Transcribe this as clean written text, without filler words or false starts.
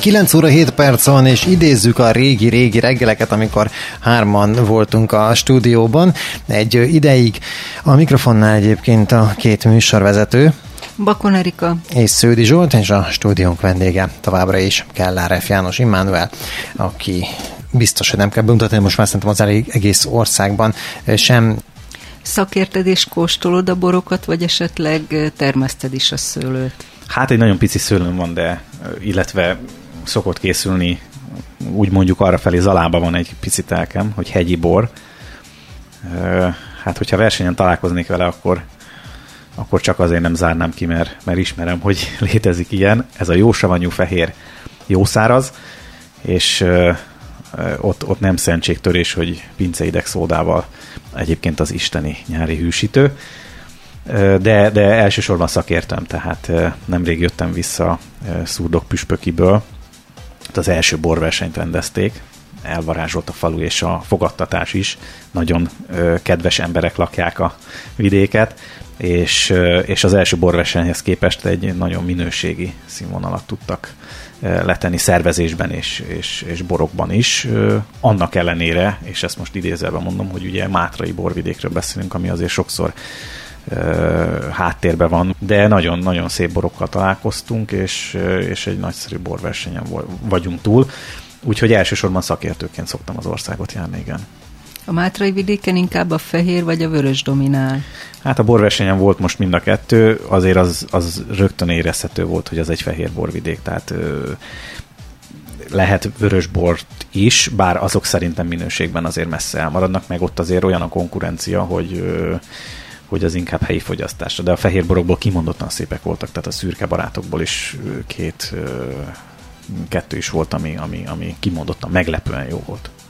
9 óra 7 perc van, és idézzük a régi reggeleket, amikor hárman voltunk a stúdióban. Egy ideig a mikrofonnál egyébként a két műsorvezető, Bakon Erika és Sződi Zsolt, és a stúdiónk vendége továbbra is Keller F. János Immanuel, aki biztos, hogy nem kell bemutatni, most már szerintem az egész országban sem. Szakérted és kóstolod a borokat, vagy esetleg termeszted is a szőlőt? Hát egy nagyon pici szőlőm van, de illetve szokott készülni, úgy mondjuk arrafelé Zalában van egy pici telkem, hogy hegyi bor. Hát hogyha versenyen találkoznék vele, akkor csak azért nem zárnám ki, mert ismerem, hogy létezik ilyen. Ez a jó savanyú fehér, jó száraz, és ott nem szentségtörés, hogy pinceideg szódával, egyébként az isteni nyári hűsítő. De elsősorban szakértem, tehát nemrég jöttem vissza Szurdok-Püspökiből. Az első borversenyt rendezték, elvarázsolt a falu és a fogadtatás is. Nagyon kedves emberek lakják a vidéket, és az első borversenyhez képest egy nagyon minőségi színvonalat tudtak letenni szervezésben és borokban is. Annak ellenére, és ezt most idézelve mondom, hogy ugye mátrai borvidékről beszélünk, ami azért sokszor háttérben van, de nagyon-nagyon szép borokkal találkoztunk, és egy nagyszerű borversenyen vagyunk túl, úgyhogy elsősorban szakértőként szoktam az országot járni, igen. A mátrai vidéken inkább a fehér vagy a vörös dominál? Hát a borversenyen volt most mind a kettő, azért az rögtön érezhető volt, hogy az egy fehér borvidék, tehát lehet vörös bort is, bár azok szerintem minőségben azért messze elmaradnak, meg ott azért olyan a konkurencia, hogy az inkább helyi fogyasztásra. De a fehér borokból kimondottan szépek voltak, tehát a szürke barátokból is kettő is volt, ami kimondottan meglepően jó volt.